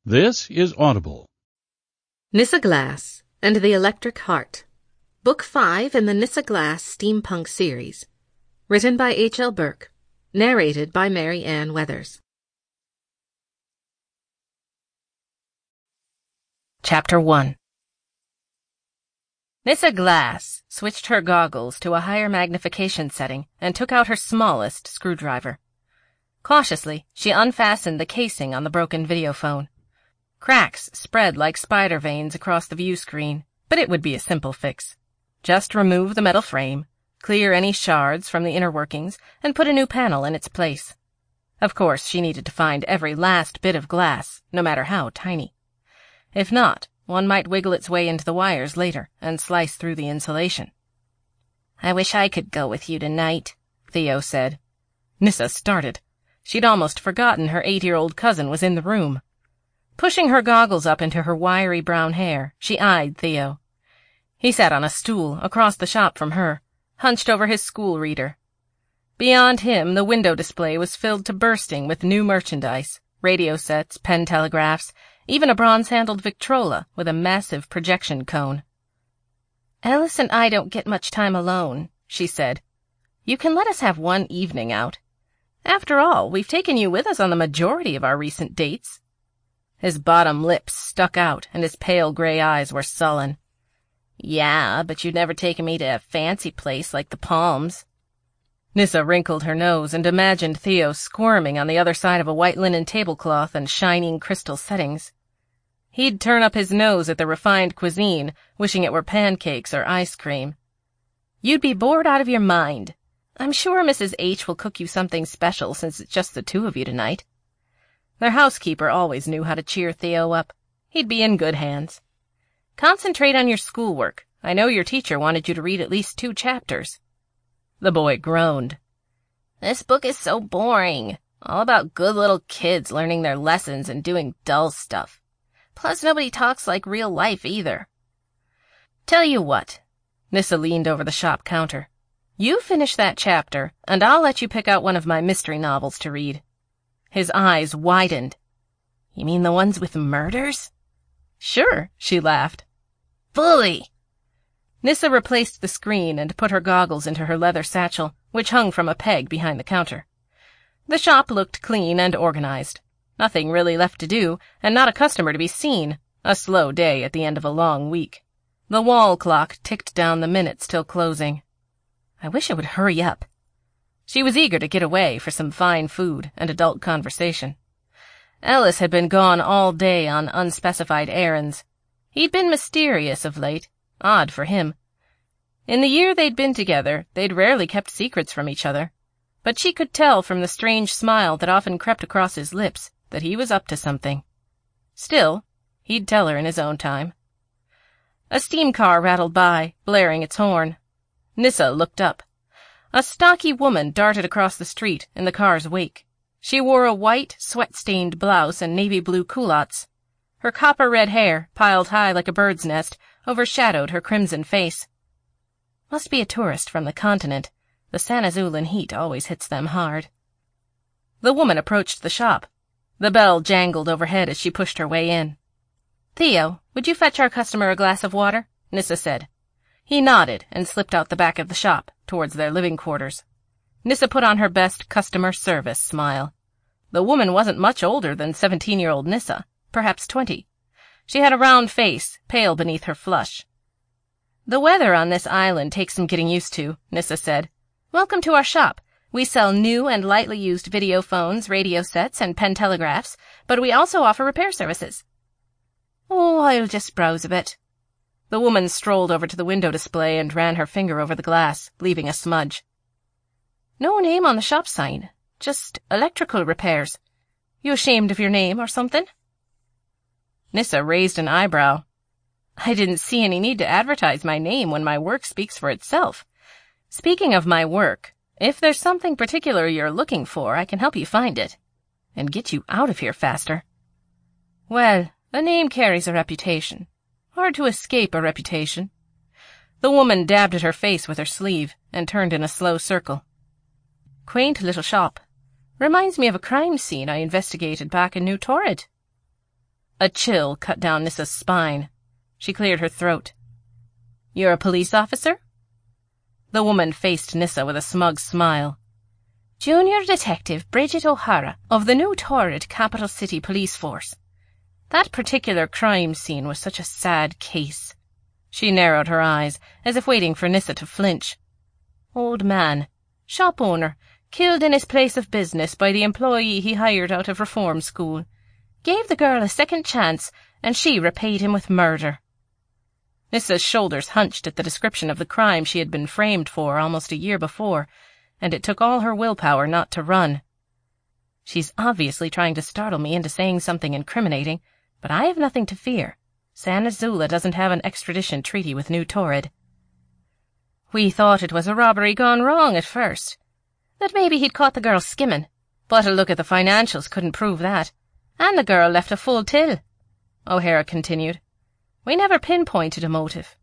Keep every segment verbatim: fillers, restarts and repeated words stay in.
This is Audible. Nyssa Glass and the Electric Heart, Book five in the Nyssa Glass Steampunk series. Written by H L Burke. Narrated by Mary Ann Weathers. Chapter one. Nyssa Glass switched her goggles to a higher magnification setting and took out her smallest screwdriver. Cautiously, she unfastened the casing on the broken videophone. Cracks spread like spider veins across the view screen, but it would be a simple fix. Just remove the metal frame, clear any shards from the inner workings, and put a new panel in its place. Of course, she needed to find every last bit of glass, no matter how tiny. If not, one might wiggle its way into the wires later and slice through the insulation. "I wish I could go with you tonight," Theo said. Nyssa started. She'd almost forgotten her eight-year-old cousin was in the room. Pushing her goggles up into her wiry brown hair, she eyed Theo. He sat on a stool across the shop from her, hunched over his school reader. Beyond him, the window display was filled to bursting with new merchandise, radio sets, pen telegraphs, even a bronze-handled Victrola with a massive projection cone. "Alice and I don't get much time alone," she said. "You can let us have one evening out. After all, we've taken you with us on the majority of our recent dates." His bottom lips stuck out, and his pale gray eyes were sullen. "Yeah, but you've never taken me to a fancy place like the Palms." Nyssa wrinkled her nose and imagined Theo squirming on the other side of a white linen tablecloth and shining crystal settings. He'd turn up his nose at the refined cuisine, wishing it were pancakes or ice cream. "You'd be bored out of your mind. I'm sure Missus H will cook you something special since it's just the two of you tonight." Their housekeeper always knew how to cheer Theo up. He'd be in good hands. "Concentrate on your schoolwork. I know your teacher wanted you to read at least two chapters." The boy groaned. "This book is so boring. All about good little kids learning their lessons and doing dull stuff. Plus nobody talks like real life either." "Tell you what." Nyssa leaned over the shop counter. "You finish that chapter, and I'll let you pick out one of my mystery novels to read." His eyes widened. "You mean the ones with murders?" "Sure," she laughed. "Bully!" Nyssa replaced the screen and put her goggles into her leather satchel, which hung from a peg behind the counter. The shop looked clean and organized. Nothing really left to do, and not a customer to be seen. A slow day at the end of a long week. The wall clock ticked down the minutes till closing. I wish it would hurry up. She was eager to get away for some fine food and adult conversation. Ellis had been gone all day on unspecified errands. He'd been mysterious of late, odd for him. In the year they'd been together, they'd rarely kept secrets from each other, but she could tell from the strange smile that often crept across his lips that he was up to something. Still, he'd tell her in his own time. A steam car rattled by, blaring its horn. Nyssa looked up. A stocky woman darted across the street in the car's wake. She wore a white, sweat-stained blouse and navy blue culottes. Her copper-red hair, piled high like a bird's nest, overshadowed her crimson face. Must be a tourist from the continent. The San Azulan heat always hits them hard. The woman approached the shop. The bell jangled overhead as she pushed her way in. "Theo, would you fetch our customer a glass of water?" Nyssa said. He nodded and slipped out the back of the shop, towards their living quarters. Nyssa put on her best customer service smile. The woman wasn't much older than seventeen-year-old Nyssa, perhaps twenty. She had a round face, pale beneath her flush. "The weather on this island takes some getting used to," Nyssa said. "Welcome to our shop. We sell new and lightly used video phones, radio sets, and pen telegraphs, but we also offer repair services." "Oh, I'll just browse a bit." The woman strolled over to the window display and ran her finger over the glass, leaving a smudge. "No name on the shop sign. Just electrical repairs. You ashamed of your name or something?" Nyssa raised an eyebrow. "I didn't see any need to advertise my name when my work speaks for itself. Speaking of my work, if there's something particular you're looking for, I can help you find it. And get you out of here faster." "Well, a name carries a reputation. Hard to escape a reputation." The woman dabbed at her face with her sleeve and turned in a slow circle. "Quaint little shop. Reminds me of a crime scene I investigated back in New Torrid." A chill cut down Nissa's spine. She cleared her throat. "You're a police officer?" The woman faced Nissa with a smug smile. "Junior Detective Bridget O'Hara of the new Torrid Capital City Police Force. That particular crime scene was such a sad case." She narrowed her eyes, as if waiting for Nissa to flinch. "Old man, shop owner, killed in his place of business by the employee he hired out of reform school. Gave the girl a second chance, and she repaid him with murder." Nissa's shoulders hunched at the description of the crime she had been framed for almost a year before, and it took all her willpower not to run. "She's obviously trying to startle me into saying something incriminating, but I have nothing to fear. San Azula doesn't have an extradition treaty with New Torrid." "We thought it was a robbery gone wrong at first. That maybe he'd caught the girl skimming, but a look at the financials couldn't prove that. And the girl left a full till," O'Hara continued. "We never pinpointed a motive."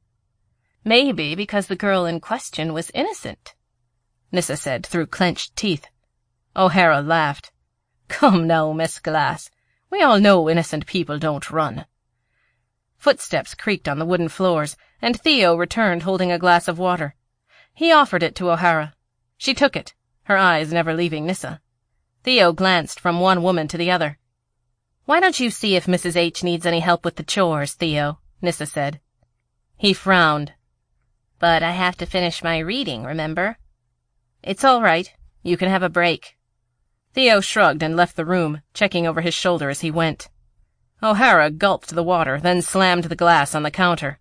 "Maybe because the girl in question was innocent," Nissa said through clenched teeth. O'Hara laughed. "Come now, Miss Glass. We all know innocent people don't run." Footsteps creaked on the wooden floors, and Theo returned holding a glass of water. He offered it to O'Hara. She took it, her eyes never leaving Nissa. Theo glanced from one woman to the other. "Why don't you see if Missus H needs any help with the chores, Theo?" Nissa said. He frowned. "But I have to finish my reading, remember?" "It's all right. You can have a break." Theo shrugged and left the room, checking over his shoulder as he went. O'Hara gulped the water, then slammed the glass on the counter.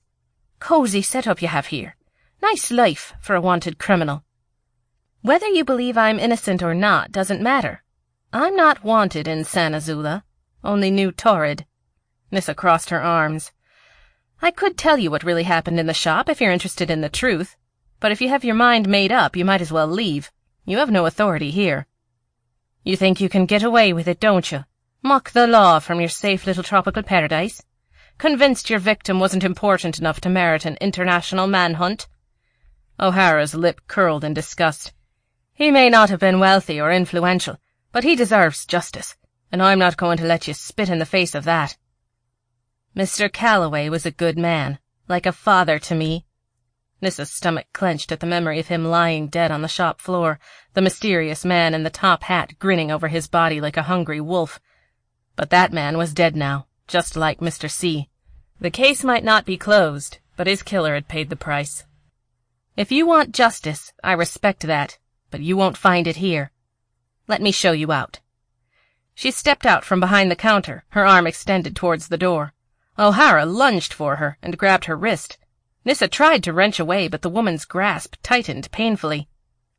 "Cozy setup you have here. Nice life for a wanted criminal." "Whether you believe I'm innocent or not doesn't matter. I'm not wanted in San Azula, only New Torrid." Nissa crossed her arms. "I could tell you what really happened in the shop if you're interested in the truth, but if you have your mind made up, you might as well leave. You have no authority here." "You think you can get away with it, don't you? Mock the law from your safe little tropical paradise? Convinced your victim wasn't important enough to merit an international manhunt?" O'Hara's lip curled in disgust. "He may not have been wealthy or influential, but he deserves justice, and I'm not going to let you spit in the face of that." "Mister Calloway was a good man, like a father to me." Nissa's stomach clenched at the memory of him lying dead on the shop floor, the mysterious man in the top hat grinning over his body like a hungry wolf. But that man was dead now, just like Mister C. The case might not be closed, but his killer had paid the price. "If you want justice, I respect that, but you won't find it here. Let me show you out." She stepped out from behind the counter, her arm extended towards the door. O'Hara lunged for her and grabbed her wrist. Nissa tried to wrench away, but the woman's grasp tightened painfully.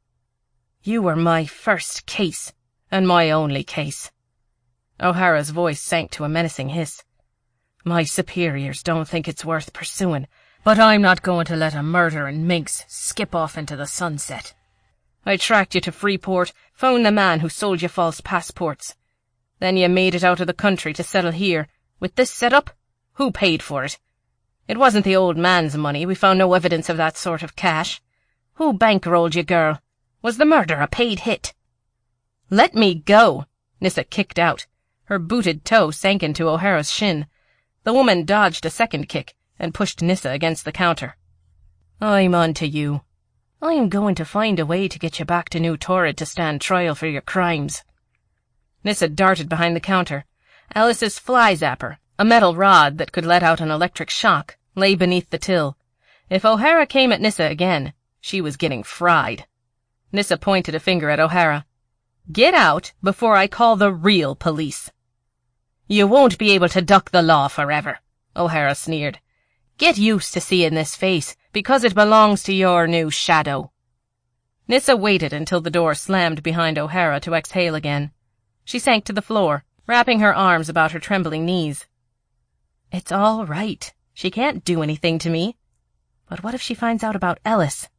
"You were my first case, and my only case." O'Hara's voice sank to a menacing hiss. "My superiors don't think it's worth pursuing, but I'm not going to let a murdering minx skip off into the sunset. I tracked you to Freeport, found the man who sold you false passports. Then you made it out of the country to settle here. With this setup, who paid for it? It wasn't the old man's money. We found no evidence of that sort of cash. Who bankrolled you, girl? Was the murder a paid hit?" "Let me go!" Nissa kicked out. Her booted toe sank into O'Hara's shin. The woman dodged a second kick and pushed Nissa against the counter. "I'm on to you. I'm going to find a way to get you back to New Torrid to stand trial for your crimes." Nissa darted behind the counter. Alice's fly zapper, a metal rod that could let out an electric shock, lay beneath the till. If O'Hara came at Nissa again, she was getting fried. Nissa pointed a finger at O'Hara. "Get out before I call the real police." "You won't be able to duck the law forever," O'Hara sneered. "Get used to seeing this face, because it belongs to your new shadow." Nissa waited until the door slammed behind O'Hara to exhale again. She sank to the floor, wrapping her arms about her trembling knees. "It's all right. She can't do anything to me. But what if she finds out about Ellis?"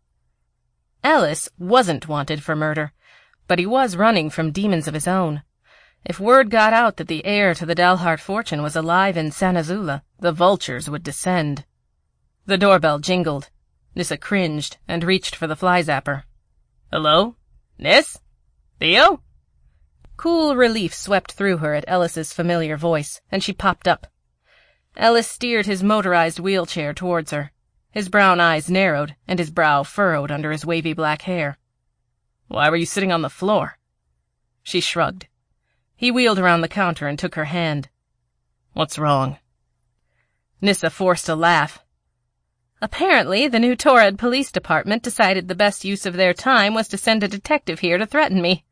Ellis wasn't wanted for murder, but he was running from demons of his own. If word got out that the heir to the Dalhart fortune was alive in San Azula, the vultures would descend. The doorbell jingled. Nissa cringed and reached for the fly zapper. "Hello? Nis? Theo?" Cool relief swept through her at Ellis's familiar voice, and she popped up. Ellis steered his motorized wheelchair towards her. His brown eyes narrowed, and his brow furrowed under his wavy black hair. "Why were you sitting on the floor?" She shrugged. He wheeled around the counter and took her hand. "What's wrong?" Nyssa forced a laugh. "Apparently, the new Torrid Police Department decided the best use of their time was to send a detective here to threaten me."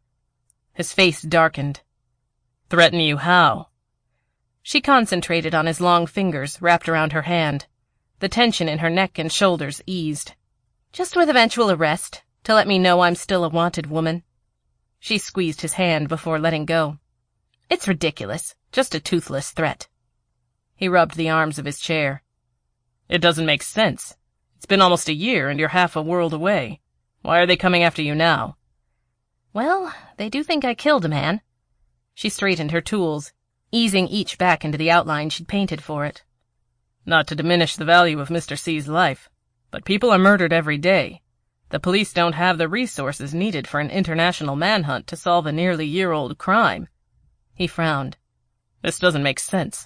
His face darkened. "Threaten you how?" She concentrated on his long fingers wrapped around her hand. The tension in her neck and shoulders eased. "Just with eventual arrest, to let me know I'm still a wanted woman." She squeezed his hand before letting go. "It's ridiculous, just a toothless threat." He rubbed the arms of his chair. "It doesn't make sense. It's been almost a year and you're half a world away. Why are they coming after you now?" "Well, they do think I killed a man." She straightened her tools, easing each back into the outline she'd painted for it. "Not to diminish the value of Mister C's life, but people are murdered every day. The police don't have the resources needed for an international manhunt to solve a nearly year-old crime." He frowned. "This doesn't make sense."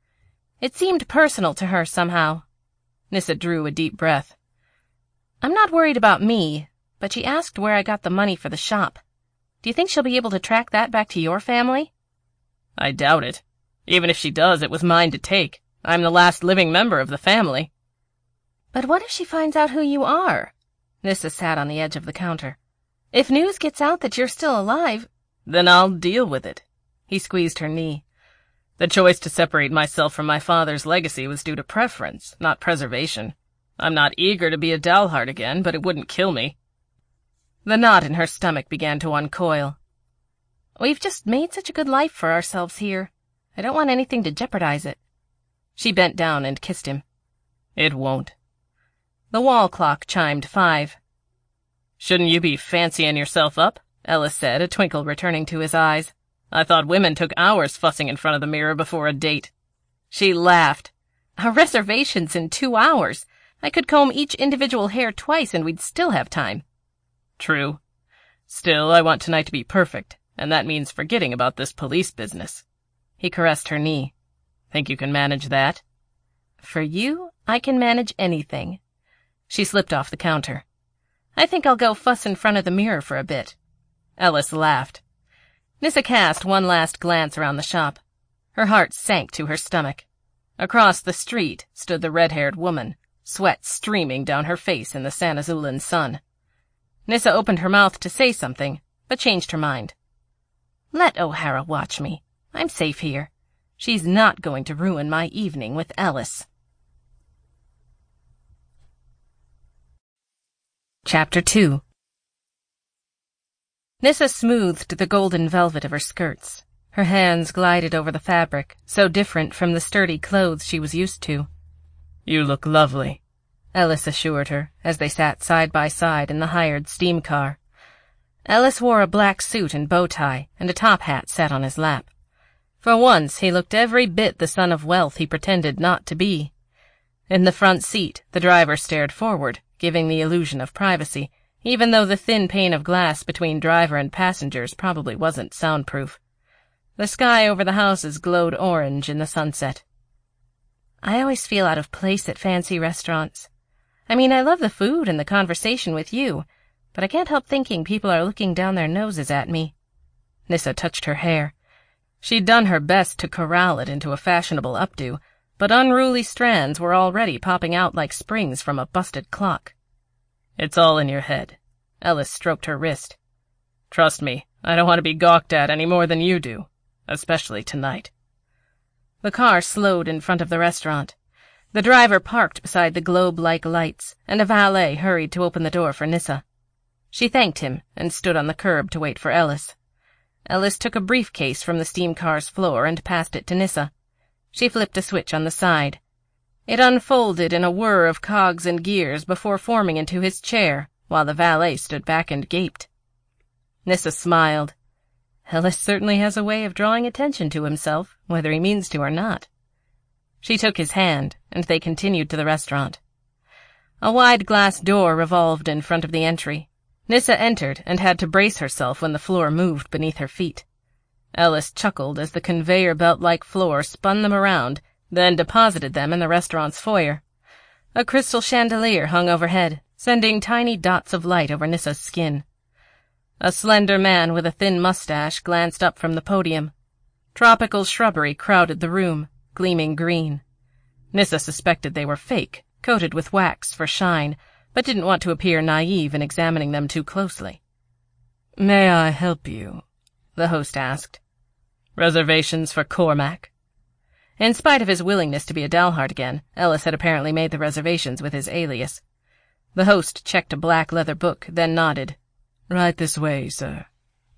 It seemed personal to her somehow. Nyssa drew a deep breath. "I'm not worried about me, but she asked where I got the money for the shop. Do you think she'll be able to track that back to your family?" "I doubt it. Even if she does, it was mine to take. I'm the last living member of the family." "But what if she finds out who you are?" Nyssa sat on the edge of the counter. "If news gets out that you're still alive—" "Then I'll deal with it." He squeezed her knee. "The choice to separate myself from my father's legacy was due to preference, not preservation. I'm not eager to be a Dalhart again, but it wouldn't kill me." The knot in her stomach began to uncoil. "We've just made such a good life for ourselves here. I don't want anything to jeopardize it." She bent down and kissed him. "It won't." The wall clock chimed five. "Shouldn't you be fancying yourself up?" Ellis said, a twinkle returning to his eyes. "I thought women took hours fussing in front of the mirror before a date." She laughed. "Our reservation's in two hours. I could comb each individual hair twice and we'd still have time." "True. Still, I want tonight to be perfect, and that means forgetting about this police business." He caressed her knee. "Think you can manage that?" "For you, I can manage anything." She slipped off the counter. "I think I'll go fuss in front of the mirror for a bit." Ellis laughed. Nyssa cast one last glance around the shop. Her heart sank to her stomach. Across the street stood the red-haired woman, sweat streaming down her face in the San Azulan sun. Nyssa opened her mouth to say something, but changed her mind. "Let O'Hara watch me. I'm safe here. She's not going to ruin my evening with Ellis." Chapter two. Nyssa smoothed the golden velvet of her skirts. Her hands glided over the fabric, so different from the sturdy clothes she was used to. "You look lovely," Ellis assured her, as they sat side by side in the hired steam car. Ellis wore a black suit and bow tie, and a top hat sat on his lap. For once he looked every bit the son of wealth he pretended not to be. In the front seat, the driver stared forward, giving the illusion of privacy, even though the thin pane of glass between driver and passengers probably wasn't soundproof. The sky over the houses glowed orange in the sunset. "I always feel out of place at fancy restaurants. I mean, I love the food and the conversation with you, but I can't help thinking people are looking down their noses at me." Nyssa touched her hair. She'd done her best to corral it into a fashionable updo, but unruly strands were already popping out like springs from a busted clock. "It's all in your head." Ellis stroked her wrist. "Trust me, I don't want to be gawked at any more than you do, especially tonight." The car slowed in front of the restaurant. The driver parked beside the globe-like lights, and a valet hurried to open the door for Nyssa. She thanked him and stood on the curb to wait for Ellis. Ellis took a briefcase from the steam car's floor and passed it to Nyssa. She flipped a switch on the side. It unfolded in a whir of cogs and gears before forming into his chair, while the valet stood back and gaped. Nyssa smiled. Ellis certainly has a way of drawing attention to himself, whether he means to or not. She took his hand, and they continued to the restaurant. A wide glass door revolved in front of the entry. Nyssa entered and had to brace herself when the floor moved beneath her feet. Ellis chuckled as the conveyor belt-like floor spun them around, then deposited them in the restaurant's foyer. A crystal chandelier hung overhead, sending tiny dots of light over Nissa's skin. A slender man with a thin mustache glanced up from the podium. Tropical shrubbery crowded the room, gleaming green. Nissa suspected they were fake, coated with wax for shine, but didn't want to appear naive in examining them too closely. "May I help you?" the host asked. "Reservations for Cormac?" In spite of his willingness to be a Dalhart again, Ellis had apparently made the reservations with his alias. The host checked a black leather book, then nodded. "Right this way, sir."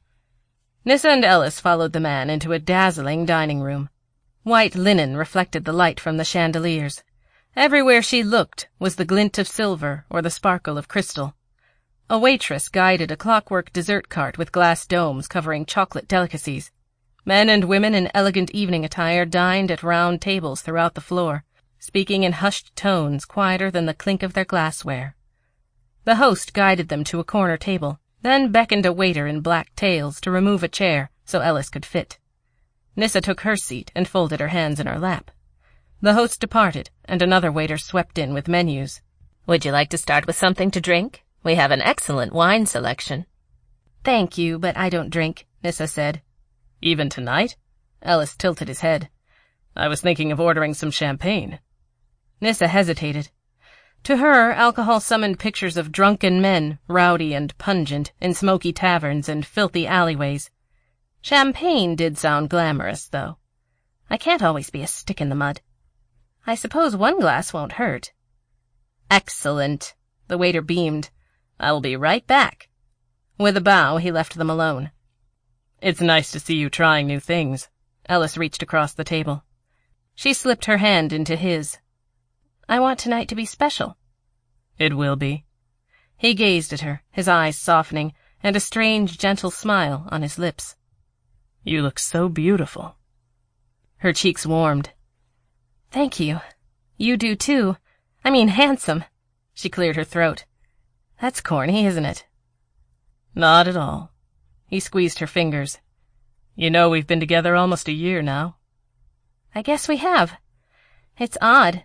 Nissa and Ellis followed the man into a dazzling dining room. White linen reflected the light from the chandeliers. Everywhere she looked was the glint of silver or the sparkle of crystal. A waitress guided a clockwork dessert cart with glass domes covering chocolate delicacies. Men and women in elegant evening attire dined at round tables throughout the floor, speaking in hushed tones quieter than the clink of their glassware. The host guided them to a corner table, then beckoned a waiter in black tails to remove a chair so Ellis could fit. Nissa took her seat and folded her hands in her lap. The host departed, and another waiter swept in with menus. "Would you like to start with something to drink? We have an excellent wine selection." "Thank you, but I don't drink," Nissa said. "Even tonight?" Ellis tilted his head. "I was thinking of ordering some champagne." Nissa hesitated. To her, alcohol summoned pictures of drunken men, rowdy and pungent, in smoky taverns and filthy alleyways. Champagne did sound glamorous, though. I can't always be a stick in the mud. I suppose one glass won't hurt. "Excellent," the waiter beamed. "I'll be right back." With a bow, he left them alone. "It's nice to see you trying new things." Ellis reached across the table. She slipped her hand into his. "I want tonight to be special." "It will be." He gazed at her, his eyes softening, and a strange, gentle smile on his lips. "You look so beautiful." Her cheeks warmed. "Thank you. You do, too. I mean handsome." She cleared her throat. "That's corny, isn't it?" "Not at all." He squeezed her fingers. "You know we've been together almost a year now." "I guess we have. It's odd.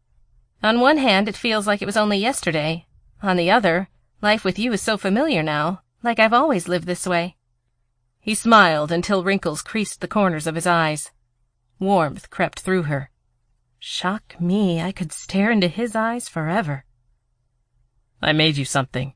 On one hand, it feels like it was only yesterday. On the other, life with you is so familiar now, like I've always lived this way." He smiled until wrinkles creased the corners of his eyes. Warmth crept through her. Shock me, I could stare into his eyes forever. "I made you something."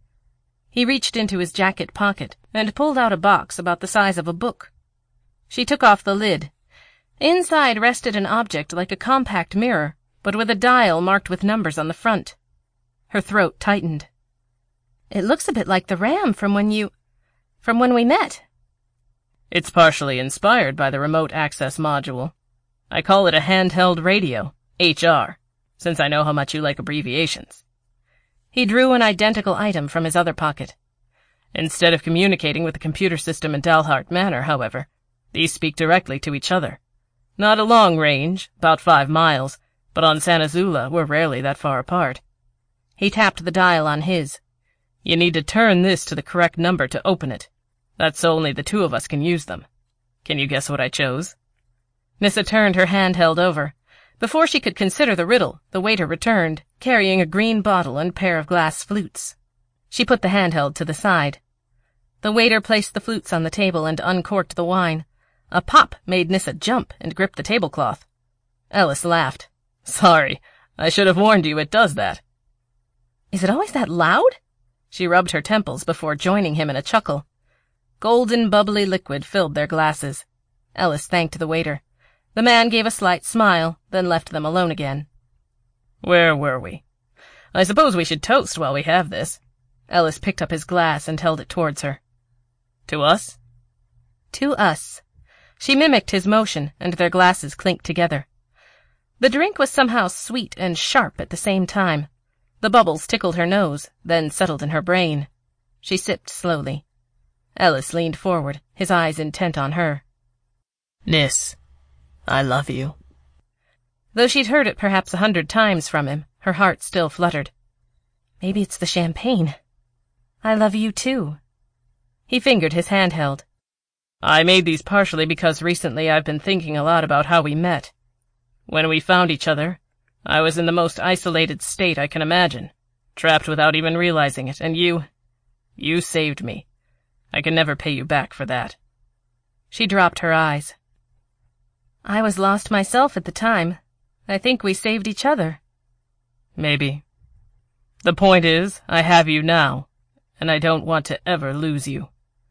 He reached into his jacket pocket and pulled out a box about the size of a book. She took off the lid. Inside rested an object like a compact mirror, but with a dial marked with numbers on the front. Her throat tightened. "It looks a bit like the RAM from when you... from when we met." "It's partially inspired by the remote access module. I call it a handheld radio, H R, since I know how much you like abbreviations." He drew an identical item from his other pocket. Instead of communicating with the computer system in Dalhart Manor, however, these speak directly to each other. Not a long range, about five miles, but on San Azula we're rarely that far apart. He tapped the dial on his. "You need to turn this to the correct number to open it. That's so only the two of us can use them. Can you guess what I chose?" Nissa turned her handheld over. Before she could consider the riddle, the waiter returned, carrying a green bottle and pair of glass flutes. She put the handheld to the side. The waiter placed the flutes on the table and uncorked the wine. A pop made Nissa jump and grip the tablecloth. Ellis laughed. "Sorry, I should have warned you it does that." "Is it always that loud?" She rubbed her temples before joining him in a chuckle. Golden bubbly liquid filled their glasses. Ellis thanked the waiter. The man gave a slight smile, then left them alone again. "Where were we? I suppose we should toast while we have this." Ellis picked up his glass and held it towards her. "To us?" "To us." She mimicked his motion, and their glasses clinked together. The drink was somehow sweet and sharp at the same time. The bubbles tickled her nose, then settled in her brain. She sipped slowly. Ellis leaned forward, his eyes intent on her. "Nis, I love you." Though she'd heard it perhaps a hundred times from him, her heart still fluttered. Maybe it's the champagne. "I love you, too." He fingered his handheld. I made these partially because recently I've been thinking a lot about how we met. When we found each other, I was in the most isolated state I can imagine, trapped without even realizing it, and you... you saved me. I can never pay you back for that." She dropped her eyes. "I was lost myself at the time. I think we saved each other." "Maybe. The point is, I have you now, and I don't want to ever lose you."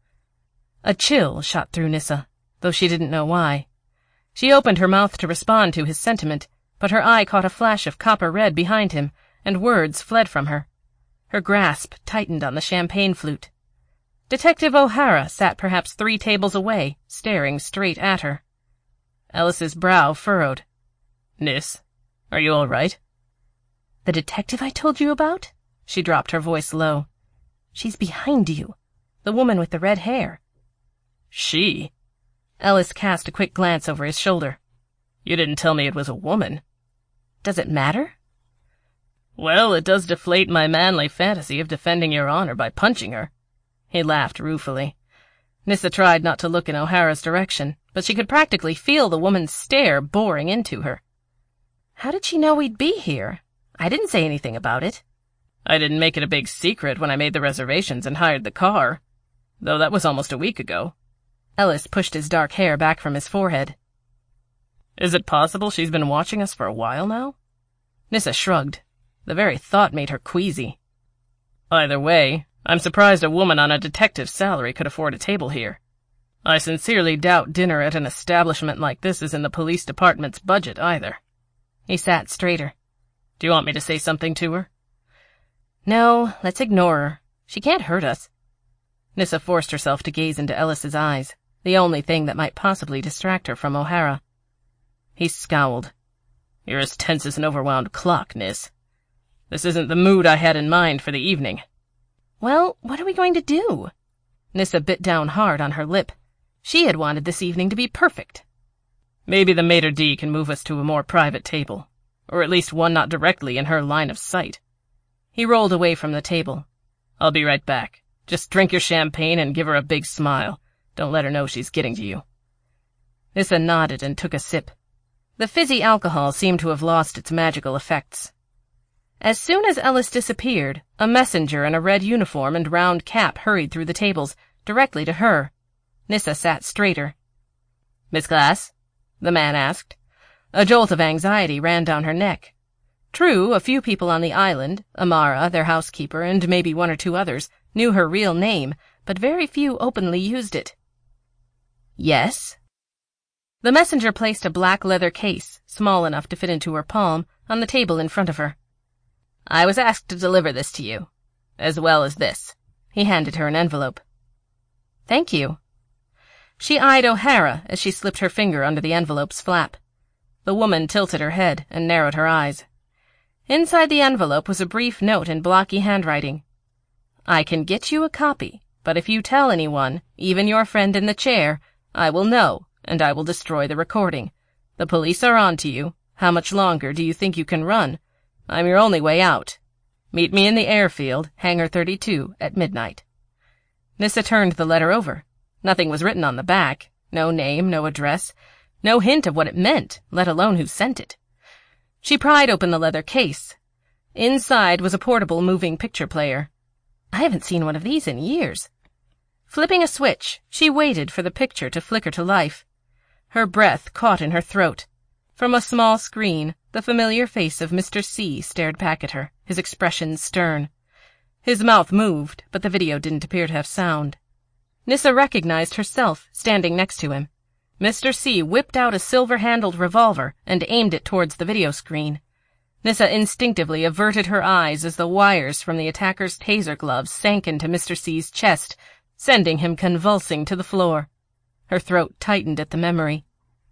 A chill shot through Nyssa, though she didn't know why. She opened her mouth to respond to his sentiment, but her eye caught a flash of copper red behind him, and words fled from her. Her grasp tightened on the champagne flute. Detective O'Hara sat perhaps three tables away, staring straight at her. Ellis's brow furrowed. "Nis, are you all right?" "The detective I told you about?" She dropped her voice low. "She's behind you. The woman with the red hair." "She?" Ellis cast a quick glance over his shoulder. "You didn't tell me it was a woman." "Does it matter?" "Well, it does deflate my manly fantasy of defending your honor by punching her." He laughed ruefully. Nyssa tried not to look in O'Hara's direction, but she could practically feel the woman's stare boring into her. "How did she know we'd be here? I didn't say anything about it." "I didn't make it a big secret when I made the reservations and hired the car, though that was almost a week ago." Ellis pushed his dark hair back from his forehead. "Is it possible she's been watching us for a while now?" Nyssa shrugged. The very thought made her queasy. "Either way, I'm surprised a woman on a detective's salary could afford a table here. I sincerely doubt dinner at an establishment like this is in the police department's budget either." He sat straighter. "Do you want me to say something to her?" "No, let's ignore her. She can't hurt us." Nyssa forced herself to gaze into Ellis's eyes, the only thing that might possibly distract her from O'Hara. He scowled. "You're as tense as an overwound clock, Nis. This isn't the mood I had in mind for the evening." "Well, what are we going to do?" Nyssa bit down hard on her lip. She had wanted this evening to be perfect. "Maybe the maitre d' can move us to a more private table, or at least one not directly in her line of sight." He rolled away from the table. "I'll be right back. Just drink your champagne and give her a big smile. Don't let her know she's getting to you." Nyssa nodded and took a sip. The fizzy alcohol seemed to have lost its magical effects. As soon as Ellis disappeared, a messenger in a red uniform and round cap hurried through the tables, directly to her. Nyssa sat straighter. "Miss Glass?" the man asked. A jolt of anxiety ran down her neck. True, a few people on the island, Amara, their housekeeper, and maybe one or two others, knew her real name, but very few openly used it. "Yes?" The messenger placed a black leather case, small enough to fit into her palm, on the table in front of her. "I was asked to deliver this to you, as well as this." He handed her an envelope. "Thank you." She eyed O'Hara as she slipped her finger under the envelope's flap. The woman tilted her head and narrowed her eyes. Inside the envelope was a brief note in blocky handwriting. "I can get you a copy, but if you tell anyone, even your friend in the chair, I will know, and I will destroy the recording. The police are on to you. How much longer do you think you can run? I'm your only way out. Meet me in the airfield, Hangar thirty-two, at midnight." Nyssa turned the letter over. Nothing was written on the back. No name, no address, no hint of what it meant, let alone who sent it. She pried open the leather case. Inside was a portable moving picture player. I haven't seen one of these in years. Flipping a switch, she waited for the picture to flicker to life. Her breath caught in her throat. From a small screen, the familiar face of Mister C stared back at her, his expression stern. His mouth moved, but the video didn't appear to have sound. Nyssa recognized herself, standing next to him. Mister C whipped out a silver-handled revolver and aimed it towards the video screen. Nyssa instinctively averted her eyes as the wires from the attacker's taser gloves sank into Mister C's chest, sending him convulsing to the floor. Her throat tightened at the memory.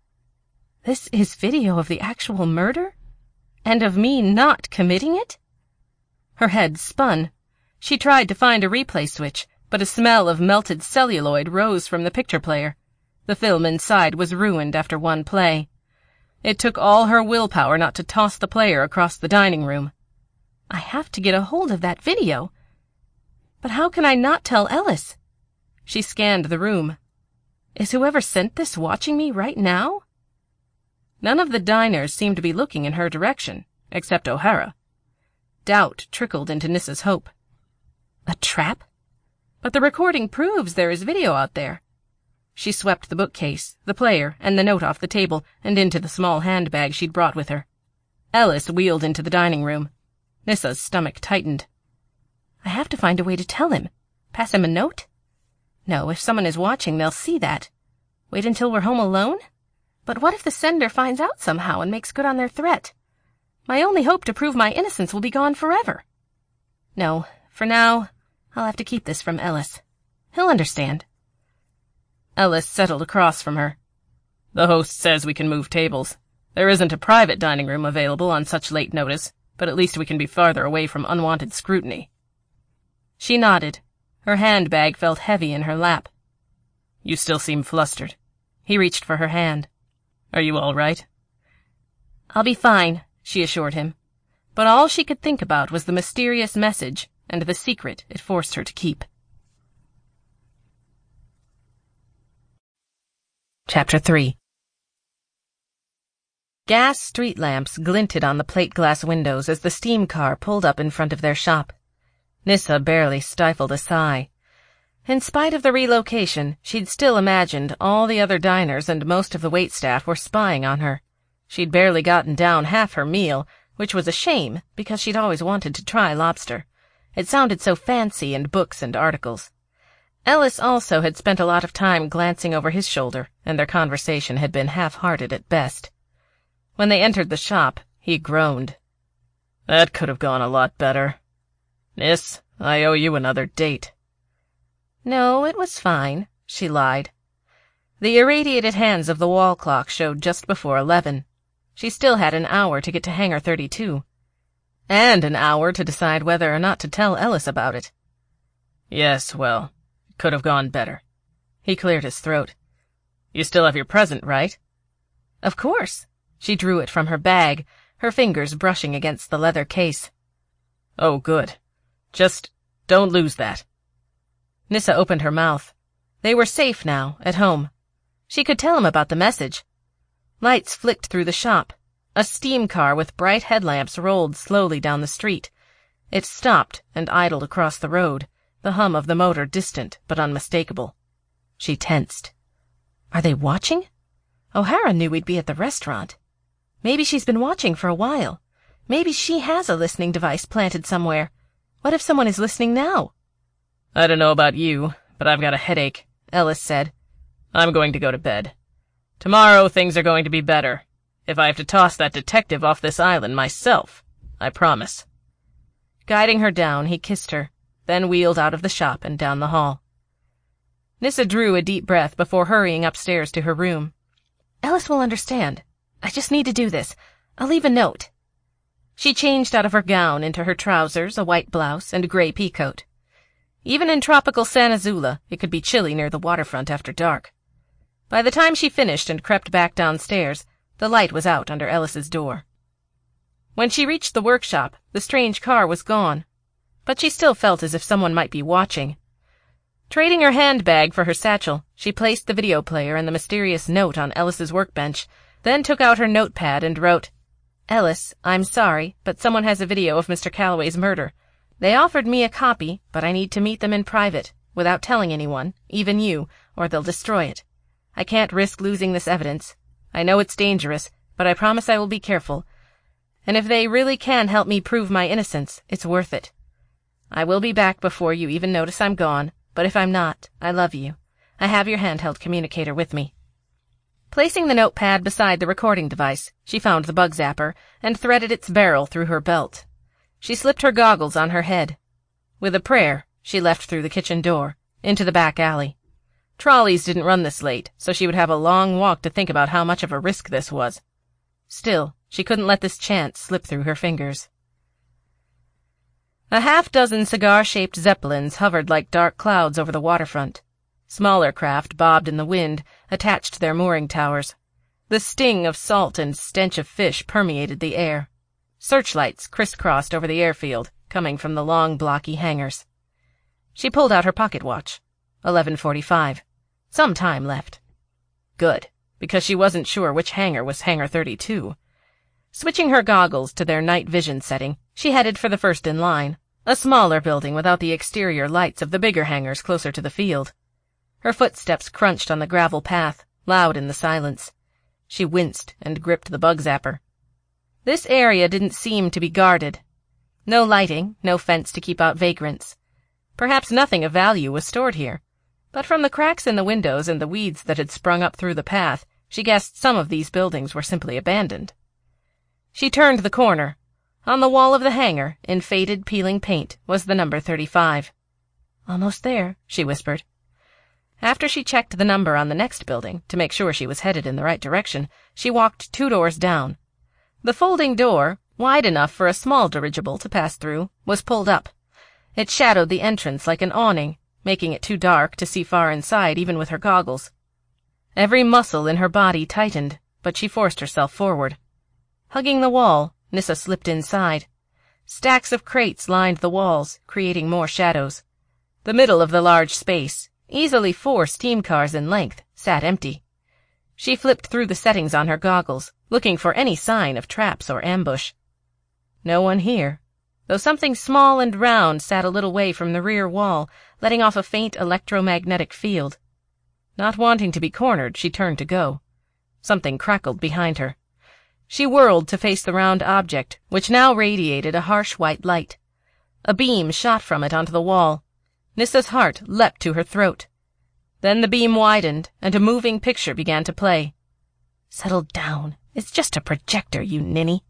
This is video of the actual murder? And of me not committing it? Her head spun. She tried to find a replay switch, but a smell of melted celluloid rose from the picture player. The film inside was ruined after one play. It took all her willpower not to toss the player across the dining room. I have to get a hold of that video. But how can I not tell Ellis? She scanned the room. Is whoever sent this watching me right now? None of the diners seemed to be looking in her direction, except O'Hara. Doubt trickled into Nissa's hope. A trap? But the recording proves there is video out there. She swept the bookcase, the player, and the note off the table and into the small handbag she'd brought with her. Ellis wheeled into the dining room. Nissa's stomach tightened. I have to find a way to tell him. Pass him a note? No, if someone is watching, they'll see that. Wait until we're home alone? But what if the sender finds out somehow and makes good on their threat? My only hope to prove my innocence will be gone forever. No, for now, I'll have to keep this from Ellis. He'll understand. Ellis settled across from her. The host says we can move tables. There isn't a private dining room available on such late notice, but at least we can be farther away from unwanted scrutiny. She nodded. Her handbag felt heavy in her lap. You still seem flustered. He reached for her hand. Are you all right? I'll be fine, she assured him. But all she could think about was the mysterious message and the secret it forced her to keep. Chapter three. Gas street lamps glinted on the plate glass windows as the steam car pulled up in front of their shop. Nissa barely stifled a sigh. In spite of the relocation, she'd still imagined all the other diners and most of the waitstaff were spying on her. She'd barely gotten down half her meal, which was a shame because she'd always wanted to try lobster. It sounded so fancy in books and articles. Ellis also had spent a lot of time glancing over his shoulder, and their conversation had been half-hearted at best. When they entered the shop, he groaned. That could have gone a lot better. Nis, I owe you another date. No, it was fine, she lied. The irradiated hands of the wall clock showed just before eleven. She still had an hour to get to Hangar thirty-two. And an hour to decide whether or not to tell Ellis about it. Yes, well, it could have gone better. He cleared his throat. You still have your present, right? Of course. She drew it from her bag, her fingers brushing against the leather case. Oh, good. Just don't lose that. Nissa opened her mouth. They were safe now, at home. She could tell him about the message. Lights flicked through the shop. A steam car with bright headlamps rolled slowly down the street. It stopped and idled across the road, the hum of the motor distant but unmistakable. She tensed. Are they watching? O'Hara knew we'd be at the restaurant. Maybe she's been watching for a while. Maybe she has a listening device planted somewhere. What if someone is listening now? I don't know about you, but I've got a headache, Ellis said. I'm going to go to bed. Tomorrow things are going to be better. If I have to toss that detective off this island myself, I promise. Guiding her down, he kissed her, then wheeled out of the shop and down the hall. Nissa drew a deep breath before hurrying upstairs to her room. Ellis will understand. I just need to do this. I'll leave a note. She changed out of her gown into her trousers, a white blouse, and a gray peacoat. Even in tropical San Azula, it could be chilly near the waterfront after dark. By the time she finished and crept back downstairs, the light was out under Ellis's door. When she reached the workshop, the strange car was gone, but she still felt as if someone might be watching. Trading her handbag for her satchel, she placed the video player and the mysterious note on Ellis's workbench, then took out her notepad and wrote, Ellis, I'm sorry, but someone has a video of Mister Calloway's murder. They offered me a copy, but I need to meet them in private, without telling anyone, even you, or they'll destroy it. I can't risk losing this evidence. I know it's dangerous, but I promise I will be careful. And if they really can help me prove my innocence, it's worth it. I will be back before you even notice I'm gone, but if I'm not, I love you. I have your handheld communicator with me. Placing the notepad beside the recording device, she found the bug zapper and threaded its barrel through her belt. She slipped her goggles on her head. With a prayer, she left through the kitchen door, into the back alley. Trolleys didn't run this late, so she would have a long walk to think about how much of a risk this was. Still, she couldn't let this chance slip through her fingers. A half-dozen cigar-shaped zeppelins hovered like dark clouds over the waterfront. Smaller craft bobbed in the wind, attached to their mooring towers. The sting of salt and stench of fish permeated the air. Searchlights crisscrossed over the airfield, coming from the long, blocky hangars. She pulled out her pocket watch. eleven forty-five. Some time left. Good, because she wasn't sure which hangar was Hangar thirty-two. Switching her goggles to their night vision setting, she headed for the first in line, a smaller building without the exterior lights of the bigger hangars closer to the field. Her footsteps crunched on the gravel path, loud in the silence. She winced and gripped the bug zapper. This area didn't seem to be guarded. No lighting, no fence to keep out vagrants. Perhaps nothing of value was stored here, but from the cracks in the windows and the weeds that had sprung up through the path, she guessed some of these buildings were simply abandoned. She turned the corner. On the wall of the hangar, in faded, peeling paint, was the number thirty-five. "Almost there," she whispered. After she checked the number on the next building to make sure she was headed in the right direction, she walked two doors down. The folding door, wide enough for a small dirigible to pass through, was pulled up. It shadowed the entrance like an awning, making it too dark to see far inside even with her goggles. Every muscle in her body tightened, but she forced herself forward. Hugging the wall, Nyssa slipped inside. Stacks of crates lined the walls, creating more shadows. The middle of the large space, easily four steam cars in length, sat empty. She flipped through the settings on her goggles, looking for any sign of traps or ambush. No one here, though something small and round sat a little way from the rear wall, letting off a faint electromagnetic field. Not wanting to be cornered, she turned to go. Something crackled behind her. She whirled to face the round object, which now radiated a harsh white light. A beam shot from it onto the wall. Nyssa's heart leapt to her throat. Then the beam widened, and a moving picture began to play. "Settle down. It's just a projector, you ninny."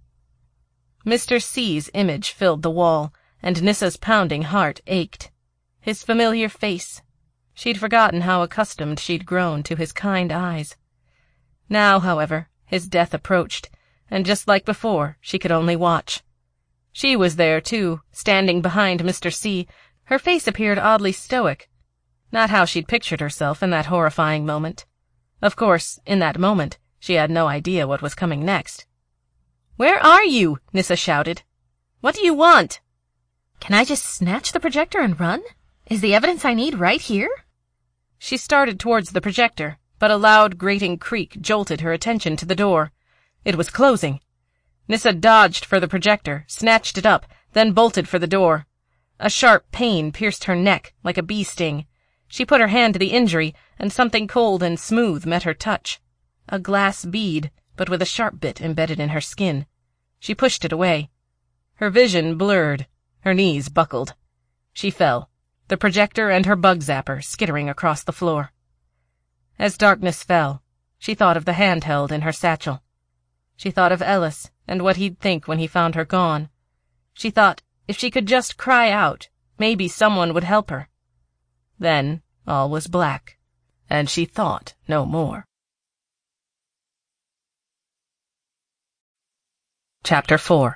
Mister C's image filled the wall, and Nyssa's pounding heart ached. His familiar face. She'd forgotten how accustomed she'd grown to his kind eyes. Now, however, his death approached, and just like before, she could only watch. She was there, too, standing behind Mister C. Her face appeared oddly stoic. Not how she'd pictured herself in that horrifying moment. Of course, in that moment, she had no idea what was coming next. "Where are you?" Nyssa shouted. "What do you want?" "Can I just snatch the projector and run? Is the evidence I need right here?" She started towards the projector, but a loud grating creak jolted her attention to the door. It was closing. Nyssa dodged for the projector, snatched it up, then bolted for the door. A sharp pain pierced her neck like a bee sting. She put her hand to the injury, and something cold and smooth met her touch. A glass bead, but with a sharp bit embedded in her skin. She pushed it away. Her vision blurred. Her knees buckled. She fell, the projector and her bug zapper skittering across the floor. As darkness fell, she thought of the handheld in her satchel. She thought of Ellis and what he'd think when he found her gone. She thought if she could just cry out, maybe someone would help her. Then all was black, and she thought no more. Chapter four.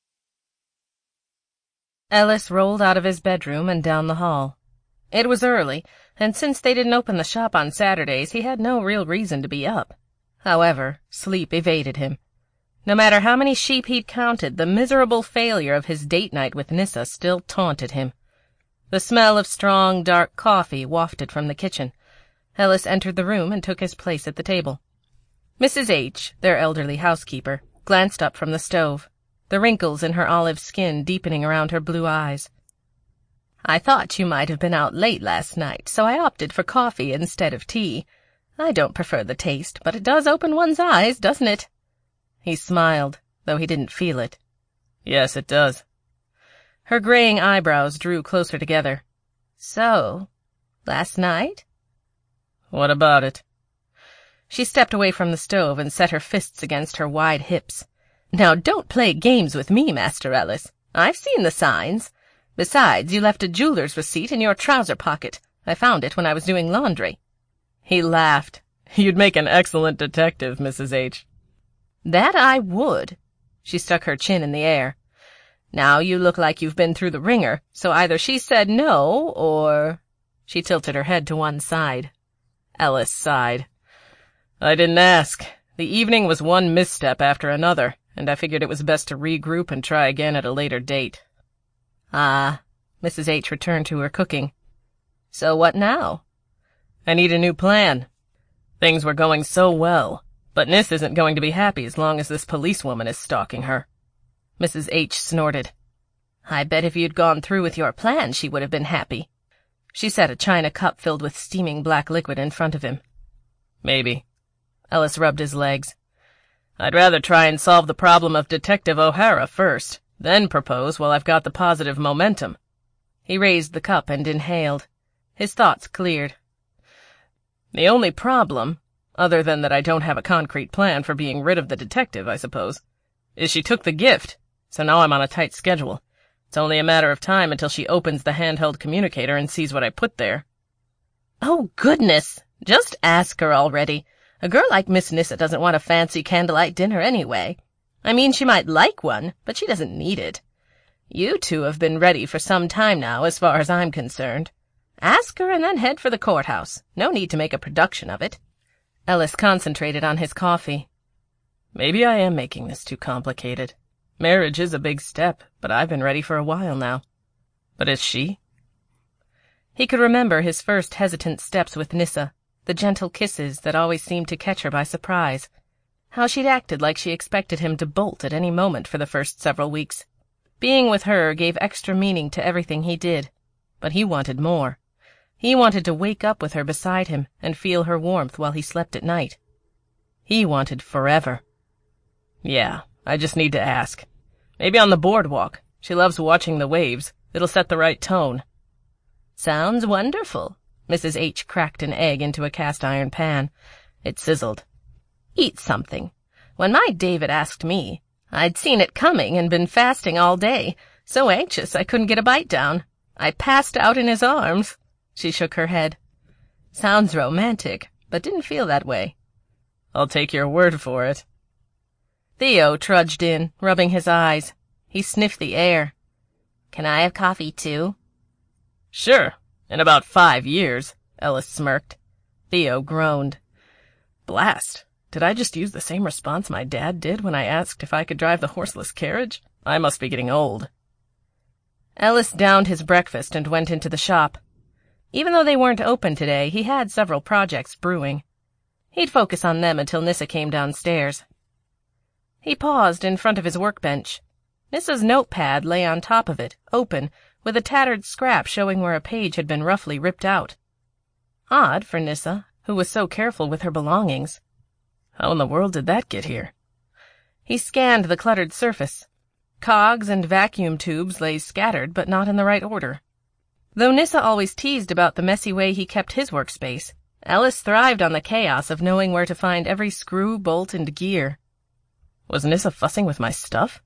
Ellis rolled out of his bedroom and down the hall. It was early, and since they didn't open the shop on Saturdays, he had no real reason to be up. However, sleep evaded him. No matter how many sheep he'd counted, the miserable failure of his date night with Nyssa still taunted him. The smell of strong, dark coffee wafted from the kitchen. Ellis entered the room and took his place at the table. Missus H., their elderly housekeeper, glanced up from the stove, the wrinkles in her olive skin deepening around her blue eyes. "I thought you might have been out late last night, so I opted for coffee instead of tea. I don't prefer the taste, but it does open one's eyes, doesn't it?" He smiled, though he didn't feel it. "Yes, it does." Her graying eyebrows drew closer together. "So, last night?" "What about it?" She stepped away from the stove and set her fists against her wide hips. "Now don't play games with me, Master Ellis. I've seen the signs. Besides, you left a jeweler's receipt in your trouser pocket. I found it when I was doing laundry." He laughed. "You'd make an excellent detective, Missus H." "That I would." She stuck her chin in the air. "Now you look like you've been through the ringer, so either she said no, or—" She tilted her head to one side. Ellis sighed. "I didn't ask. The evening was one misstep after another, and I figured it was best to regroup and try again at a later date." "Ah," Missus H returned to her cooking. "So what now?" "I need a new plan. Things were going so well, but Nis isn't going to be happy as long as this policewoman is stalking her. Missus H snorted. I bet if you'd gone through with your plan, she would have been happy. She set a china cup filled with steaming black liquid in front of him. Maybe. Ellis rubbed his legs. I'd rather try and solve the problem of Detective O'Hara first, then propose while I've got the positive momentum. He raised the cup and inhaled. His thoughts cleared. The only problem, other than that I don't have a concrete plan for being rid of the detective, I suppose, is she took the gift, so now I'm on a tight schedule. It's only a matter of time until she opens the handheld communicator and sees what I put there. Oh, goodness! Just ask her already. A girl like Miss Nissa doesn't want a fancy candlelight dinner anyway. I mean, she might like one, but she doesn't need it. You two have been ready for some time now, as far as I'm concerned. Ask her and then head for the courthouse. No need to make a production of it. Ellis concentrated on his coffee. Maybe I am making this too complicated. Marriage is a big step, but I've been ready for a while now. But is she? He could remember his first hesitant steps with Nissa, the gentle kisses that always seemed to catch her by surprise, how she'd acted like she expected him to bolt at any moment for the first several weeks. Being with her gave extra meaning to everything he did, but he wanted more. He wanted to wake up with her beside him and feel her warmth while he slept at night. He wanted forever. Yeah, I just need to ask. Maybe on the boardwalk. She loves watching the waves. It'll set the right tone. Sounds wonderful. Missus H cracked an egg into a cast-iron pan. It sizzled. Eat something. When my David asked me, I'd seen it coming and been fasting all day, so anxious I couldn't get a bite down. I passed out in his arms. She shook her head. Sounds romantic, but didn't feel that way. I'll take your word for it. Theo trudged in, rubbing his eyes. He sniffed the air. Can I have coffee, too? Sure, in about five years, Ellis smirked. Theo groaned. Blast, did I just use the same response my dad did when I asked if I could drive the horseless carriage? I must be getting old. Ellis downed his breakfast and went into the shop. Even though they weren't open today, he had several projects brewing. He'd focus on them until Nissa came downstairs. He paused in front of his workbench. Nissa's notepad lay on top of it, open, with a tattered scrap showing where a page had been roughly ripped out. Odd for Nissa, who was so careful with her belongings. How in the world did that get here? He scanned the cluttered surface. Cogs and vacuum tubes lay scattered, but not in the right order. Though Nissa always teased about the messy way he kept his workspace, Ellis thrived on the chaos of knowing where to find every screw, bolt, and gear. Was Nissa fussing with my stuff?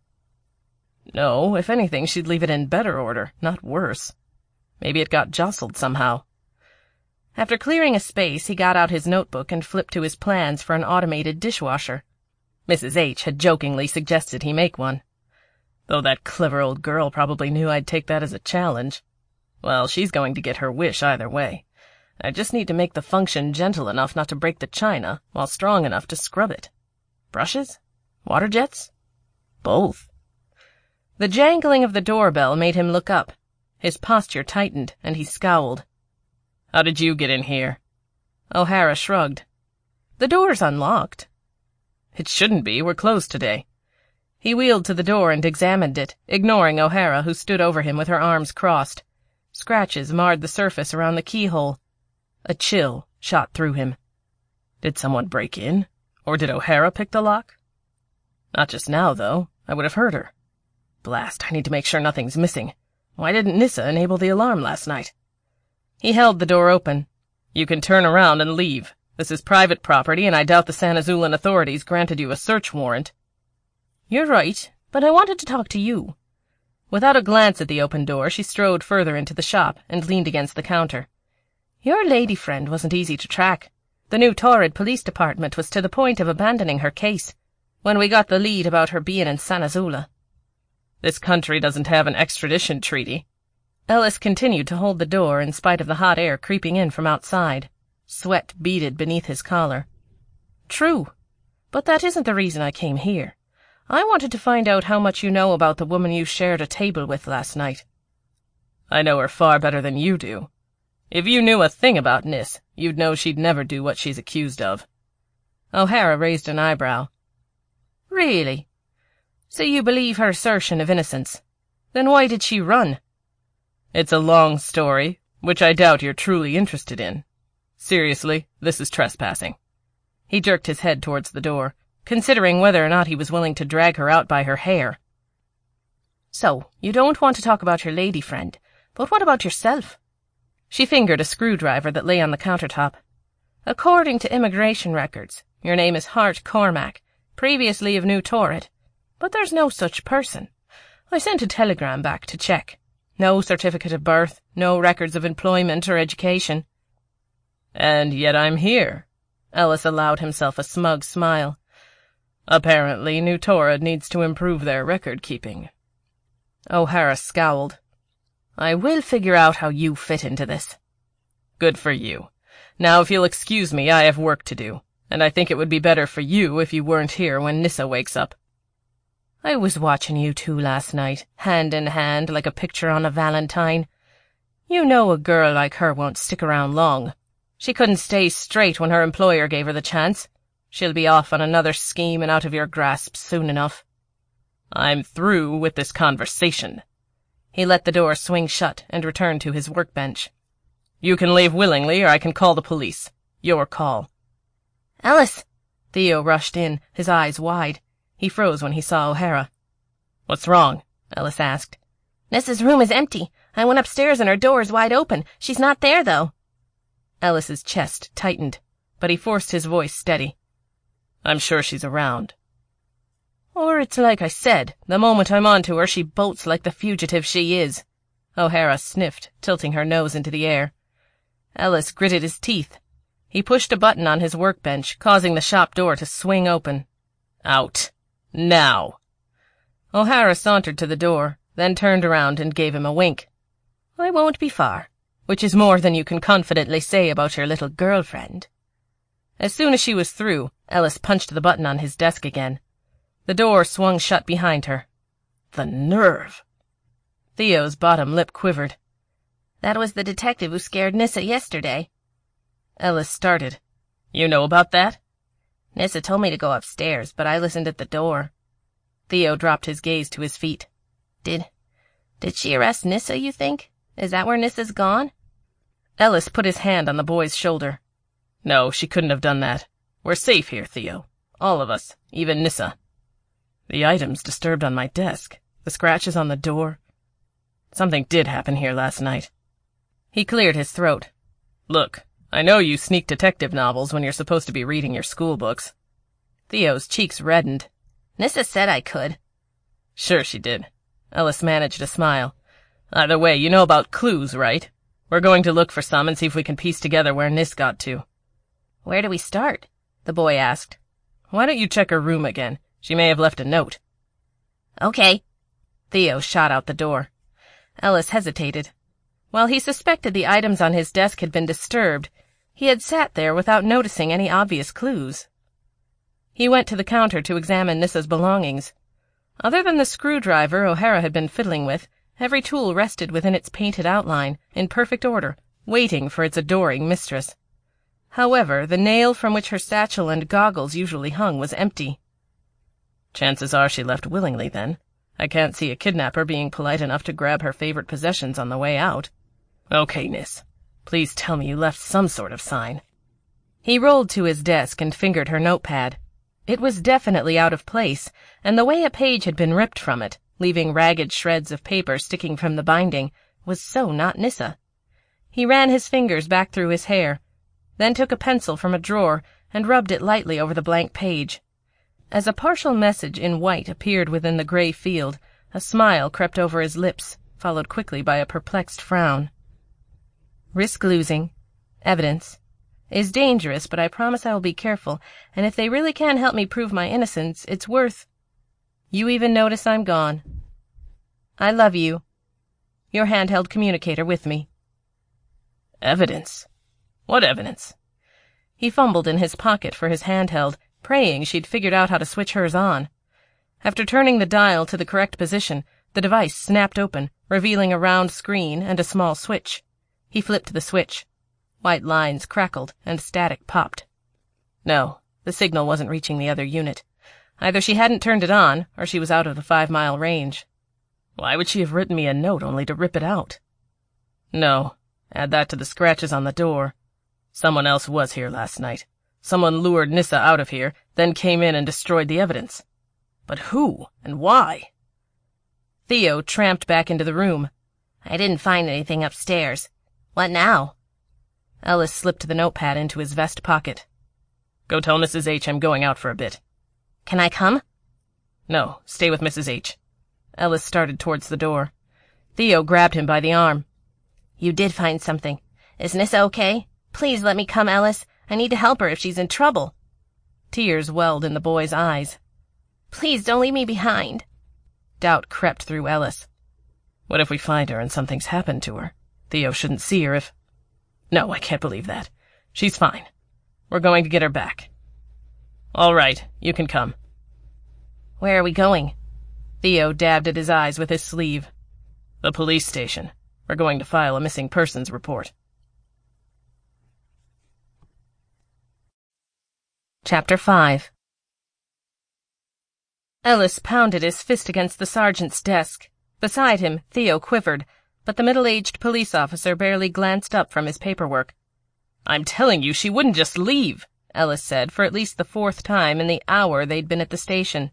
No, if anything, she'd leave it in better order, not worse. Maybe it got jostled somehow. After clearing a space, he got out his notebook and flipped to his plans for an automated dishwasher. Missus H had jokingly suggested he make one. Though that clever old girl probably knew I'd take that as a challenge. Well, she's going to get her wish either way. I just need to make the function gentle enough not to break the china, while strong enough to scrub it. Brushes? Water jets? Both. The jangling of the doorbell made him look up. His posture tightened, and he scowled. How did you get in here? O'Hara shrugged. The door's unlocked. It shouldn't be. We're closed today. He wheeled to the door and examined it, ignoring O'Hara, who stood over him with her arms crossed. Scratches marred the surface around the keyhole. A chill shot through him. Did someone break in? Or did O'Hara pick the lock? Not just now, though. I would have heard her. Blast, I need to make sure nothing's missing. Why didn't Nissa enable the alarm last night? He held the door open. You can turn around and leave. This is private property, and I doubt the San Azulan authorities granted you a search warrant. You're right, but I wanted to talk to you. Without a glance at the open door, she strode further into the shop and leaned against the counter. Your lady friend wasn't easy to track. The new Torrid police department was to the point of abandoning her case when we got the lead about her being in San Azula. This country doesn't have an extradition treaty. Ellis continued to hold the door in spite of the hot air creeping in from outside. Sweat beaded beneath his collar. True, but that isn't the reason I came here. I wanted to find out how much you know about the woman you shared a table with last night. I know her far better than you do. If you knew a thing about Nis, you'd know she'd never do what she's accused of. O'Hara raised an eyebrow. Really? So you believe her assertion of innocence? Then why did she run? It's a long story, which I doubt you're truly interested in. Seriously, this is trespassing. He jerked his head towards the door, considering whether or not he was willing to drag her out by her hair. So, you don't want to talk about your lady friend, but what about yourself? She fingered a screwdriver that lay on the countertop. According to immigration records, your name is Hart Cormac, previously of New Torrid, but there's no such person. I sent a telegram back to check. No certificate of birth, no records of employment or education. And yet I'm here. Ellis allowed himself a smug smile. Apparently, New Torrid needs to improve their record-keeping. O'Hara scowled. I will figure out how you fit into this. Good for you. Now, if you'll excuse me, I have work to do, and I think it would be better for you if you weren't here when Nissa wakes up. I was watching you two last night, hand in hand like a picture on a valentine. You know a girl like her won't stick around long. She couldn't stay straight when her employer gave her the chance. She'll be off on another scheme and out of your grasp soon enough. I'm through with this conversation. He let the door swing shut and returned to his workbench. You can leave willingly, or I can call the police. Your call. Ellis! Theo rushed in, his eyes wide. He froze when he saw O'Hara. What's wrong? Ellis asked. Nessa's room is empty. I went upstairs and her door is wide open. She's not there, though. Ellis's chest tightened, but he forced his voice steady. I'm sure she's around. Or it's like I said, the moment I'm on to her, she bolts like the fugitive she is. O'Hara sniffed, tilting her nose into the air. Ellis gritted his teeth. He pushed a button on his workbench, causing the shop door to swing open. Out. Now. O'Hara sauntered to the door, then turned around and gave him a wink. I won't be far, which is more than you can confidently say about your little girlfriend. As soon as she was through, Ellis punched the button on his desk again. The door swung shut behind her. The nerve! Theo's bottom lip quivered. That was the detective who scared Nissa yesterday. Ellis started. You know about that? Nissa told me to go upstairs, but I listened at the door. Theo dropped his gaze to his feet. Did... did she arrest Nissa, you think? Is that where Nissa's gone? Ellis put his hand on the boy's shoulder. No, she couldn't have done that. We're safe here, Theo. All of us, even Nissa. The items disturbed on my desk, the scratches on the door. Something did happen here last night. He cleared his throat. Look, I know you sneak detective novels when you're supposed to be reading your school books. Theo's cheeks reddened. Nissa said I could. Sure she did. Ellis managed a smile. Either way, you know about clues, right? We're going to look for some and see if we can piece together where Nis got to. Where do we start? The boy asked. Why don't you check her room again? She may have left a note. Okay. Theo shot out the door. Ellis hesitated. While he suspected the items on his desk had been disturbed, he had sat there without noticing any obvious clues. He went to the counter to examine Nissa's belongings. Other than the screwdriver O'Hara had been fiddling with, every tool rested within its painted outline, in perfect order, waiting for its adoring mistress. However, the nail from which her satchel and goggles usually hung was empty. Chances are she left willingly, then. I can't see a kidnapper being polite enough to grab her favorite possessions on the way out. Okay, Nis. Please tell me you left some sort of sign. He rolled to his desk and fingered her notepad. It was definitely out of place, and the way a page had been ripped from it, leaving ragged shreds of paper sticking from the binding, was so not Nissa. He ran his fingers back through his hair, then took a pencil from a drawer and rubbed it lightly over the blank page. As a partial message in white appeared within the gray field, a smile crept over his lips, followed quickly by a perplexed frown. Risk losing. Evidence. Is dangerous, but I promise I will be careful, and if they really can help me prove my innocence, it's worth... You even notice I'm gone. I love you. Your handheld communicator with me. Evidence? What evidence? He fumbled in his pocket for his handheld, praying she'd figured out how to switch hers on. After turning the dial to the correct position, the device snapped open, revealing a round screen and a small switch. He flipped the switch. White lines crackled and static popped. No, the signal wasn't reaching the other unit. Either she hadn't turned it on, or she was out of the five-mile range. Why would she have written me a note only to rip it out? No, add that to the scratches on the door. Someone else was here last night. Someone lured Nyssa out of here, then came in and destroyed the evidence. But who, and why? Theo tramped back into the room. I didn't find anything upstairs. What now? Ellis slipped the notepad into his vest pocket. Go tell Missus H I'm going out for a bit. Can I come? No, stay with Missus H. Ellis started towards the door. Theo grabbed him by the arm. You did find something. Is Nyssa okay? Please let me come, Ellis. I need to help her if she's in trouble. Tears welled in the boy's eyes. Please don't leave me behind. Doubt crept through Ellis. What if we find her and something's happened to her? Theo shouldn't see her if... No, I can't believe that. She's fine. We're going to get her back. All right, you can come. Where are we going? Theo dabbed at his eyes with his sleeve. The police station. We're going to file a missing persons report. Chapter five. Ellis pounded his fist against the sergeant's desk. Beside him, Theo quivered, but the middle-aged police officer barely glanced up from his paperwork. I'm telling you, she wouldn't just leave, Ellis said for at least the fourth time in the hour they'd been at the station.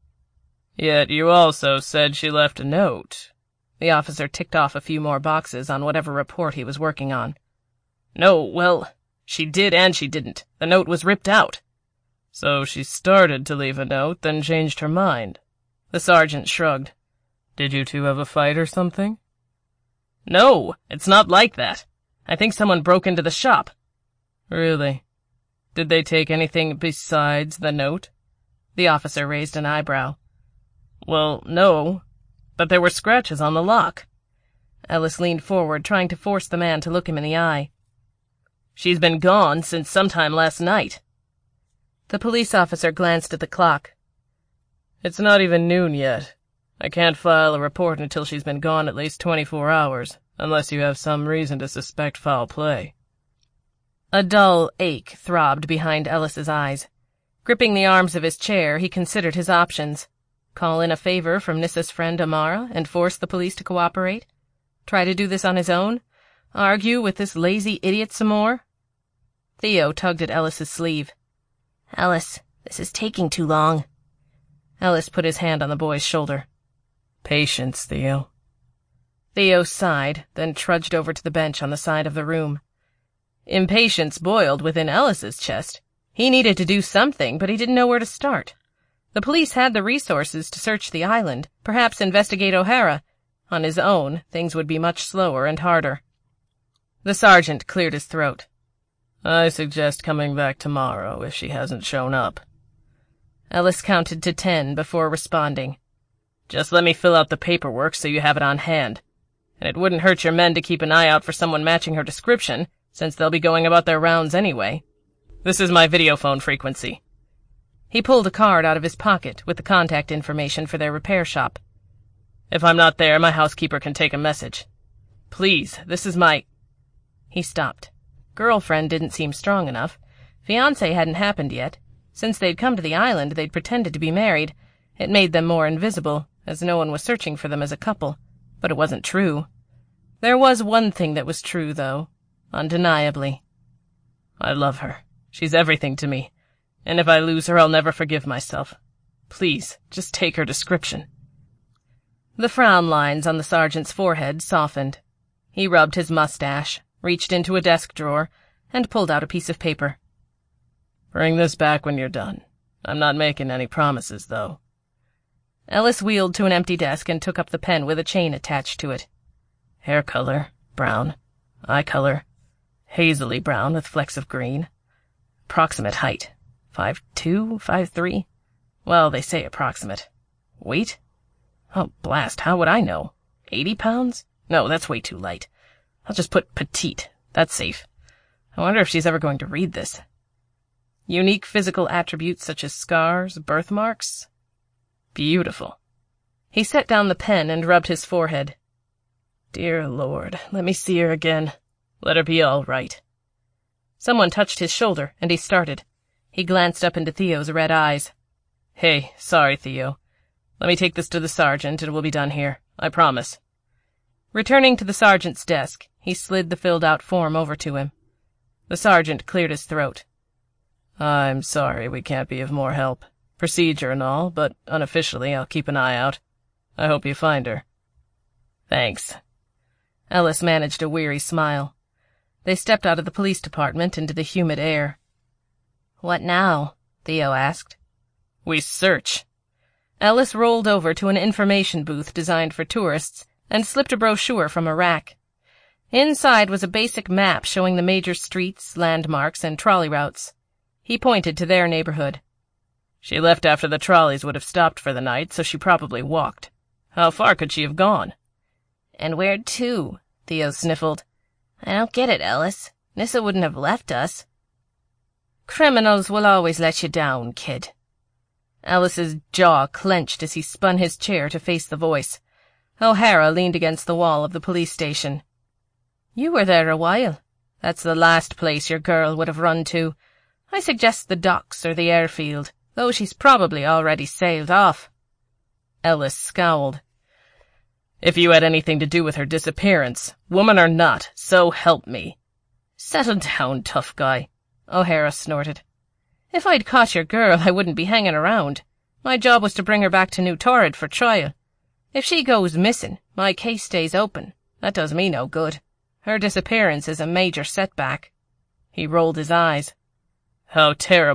Yet you also said she left a note. The officer ticked off a few more boxes on whatever report he was working on. No, well, she did and she didn't. The note was ripped out. So she started to leave a note, then changed her mind. The sergeant shrugged. Did you two have a fight or something? No, it's not like that. I think someone broke into the shop. Really? Did they take anything besides the note? The officer raised an eyebrow. Well, no, but there were scratches on the lock. Ellis leaned forward, trying to force the man to look him in the eye. She's been gone since sometime last night. The police officer glanced at the clock. It's not even noon yet. I can't file a report until she's been gone at least twenty-four hours, unless you have some reason to suspect foul play. A dull ache throbbed behind Ellis's eyes. Gripping the arms of his chair, he considered his options. Call in a favor from Nyssa's friend Amara and force the police to cooperate? Try to do this on his own? Argue with this lazy idiot some more? Theo tugged at Ellis's sleeve. Ellis, this is taking too long. Ellis put his hand on the boy's shoulder. Patience, Theo. Theo sighed, then trudged over to the bench on the side of the room. Impatience boiled within Ellis's chest. He needed to do something, but he didn't know where to start. The police had the resources to search the island, perhaps investigate O'Hara. On his own, things would be much slower and harder. The sergeant cleared his throat. I suggest coming back tomorrow if she hasn't shown up. Ellis counted to ten before responding. Just let me fill out the paperwork so you have it on hand. And it wouldn't hurt your men to keep an eye out for someone matching her description, since they'll be going about their rounds anyway. This is my videophone frequency. He pulled a card out of his pocket with the contact information for their repair shop. If I'm not there, my housekeeper can take a message. Please, this is my... He stopped. Girlfriend didn't seem strong enough. Fiancé hadn't happened yet. Since they'd come to the island, they'd pretended to be married. It made them more invisible, as no one was searching for them as a couple. But it wasn't true. There was one thing that was true, though. Undeniably. I love her. She's everything to me. And if I lose her, I'll never forgive myself. Please, just take her description. The frown lines on the sergeant's forehead softened. He rubbed his mustache, reached into a desk drawer, and pulled out a piece of paper. Bring this back when you're done. I'm not making any promises, though. Ellis wheeled to an empty desk and took up the pen with a chain attached to it. Hair color, brown. Eye color, hazily brown with flecks of green. Approximate height, five two, five three. Well, they say approximate. Weight? Oh, blast, how would I know? Eighty pounds? No, that's way too light. I'll just put petite. That's safe. I wonder if she's ever going to read this. Unique physical attributes such as scars, birthmarks? Beautiful. He set down the pen and rubbed his forehead. Dear Lord, let me see her again. Let her be all right. Someone touched his shoulder, and he started. He glanced up into Theo's red eyes. Hey, sorry, Theo. Let me take this to the sergeant, and we'll be done here. I promise. Returning to the sergeant's desk, he slid the filled-out form over to him. The sergeant cleared his throat. I'm sorry we can't be of more help. Procedure and all, but unofficially I'll keep an eye out. I hope you find her. Thanks. Ellis managed a weary smile. They stepped out of the police department into the humid air. What now? Theo asked. We search. Ellis rolled over to an information booth designed for tourists and slipped a brochure from a rack. Inside was a basic map showing the major streets, landmarks, and trolley routes. He pointed to their neighborhood. She left after the trolleys would have stopped for the night, so she probably walked. How far could she have gone? And where to? Theo sniffled. I don't get it, Ellis. Nyssa wouldn't have left us. Criminals will always let you down, kid. Ellis's jaw clenched as he spun his chair to face the voice. O'Hara leaned against the wall of the police station. You were there a while. That's the last place your girl would have run to. I suggest the docks or the airfield, though she's probably already sailed off. Ellis scowled. If you had anything to do with her disappearance, woman or not, so help me. Settle down, tough guy, O'Hara snorted. If I'd caught your girl, I wouldn't be hanging around. My job was to bring her back to New Torrid for trial. If she goes missing, my case stays open. That does me no good. Her disappearance is a major setback. He rolled his eyes. How terrible.